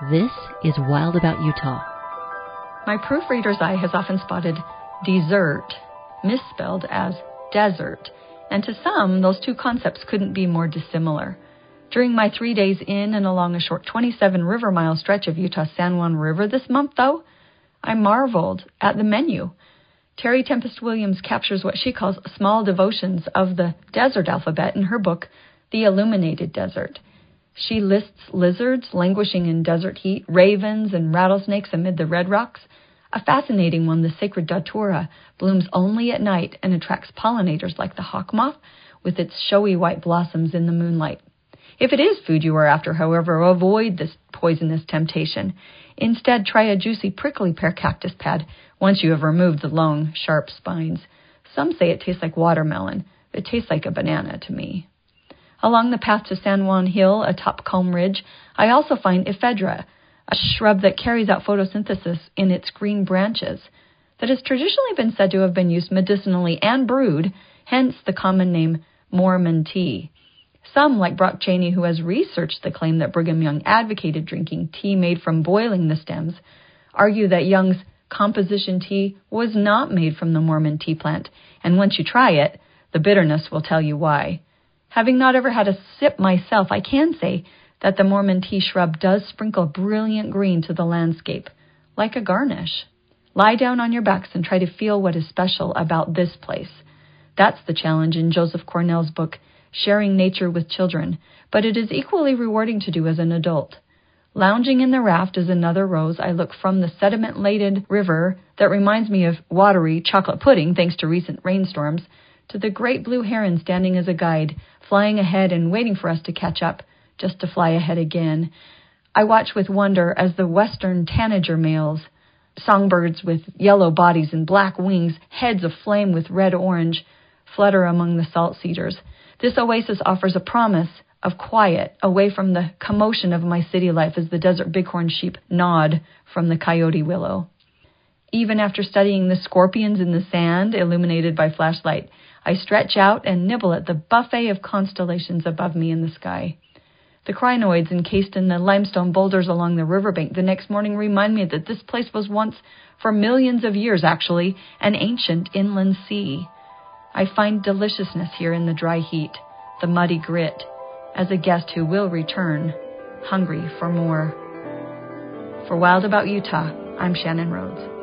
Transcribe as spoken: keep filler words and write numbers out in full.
This is Wild About Utah. My proofreader's eye has often spotted desert, misspelled as desert, and to some, those two concepts couldn't be more dissimilar. During my three days in and along a short twenty-seven river mile stretch of Utah's San Juan River this month, though, I marveled at the menu. Terry Tempest Williams captures what she calls small devotions of the desert alphabet in her book, The Illuminated Desert. She lists lizards languishing in desert heat, ravens and rattlesnakes amid the red rocks. A fascinating one, the sacred datura, blooms only at night and attracts pollinators like the hawk moth with its showy white blossoms in the moonlight. If it is food you are after, however, avoid this poisonous temptation. Instead, try a juicy prickly pear cactus pad once you have removed the long, sharp spines. Some say it tastes like watermelon. It tastes like a banana to me. Along the path to San Juan Hill, atop Comb Ridge, I also find ephedra, a shrub that carries out photosynthesis in its green branches, that has traditionally been said to have been used medicinally and brewed, hence the common name Mormon tea. Some, like Brock Cheney, who has researched the claim that Brigham Young advocated drinking tea made from boiling the stems, argue that Young's composition tea was not made from the Mormon tea plant, and once you try it, the bitterness will tell you why. Having not ever had a sip myself, I can say that the Mormon tea shrub does sprinkle brilliant green to the landscape, like a garnish. Lie down on your backs and try to feel what is special about this place. That's the challenge in Joseph Cornell's book, Sharing Nature with Children, but it is equally rewarding to do as an adult. Lounging in the raft is another rose. I look from the sediment-laden river that reminds me of watery chocolate pudding thanks to recent rainstorms, to the great blue heron standing as a guide, flying ahead and waiting for us to catch up, just to fly ahead again. I watch with wonder as the western tanager males, songbirds with yellow bodies and black wings, heads aflame with red-orange, flutter among the salt cedars. This oasis offers a promise of quiet, away from the commotion of my city life as the desert bighorn sheep nod from the coyote willow. Even after studying the scorpions in the sand, illuminated by flashlight, I stretch out and nibble at the buffet of constellations above me in the sky. The crinoids encased in the limestone boulders along the riverbank the next morning remind me that this place was once, for millions of years actually, an ancient inland sea. I find deliciousness here in the dry heat, the muddy grit, as a guest who will return, hungry for more. For Wild About Utah, I'm Shannon Rhodes.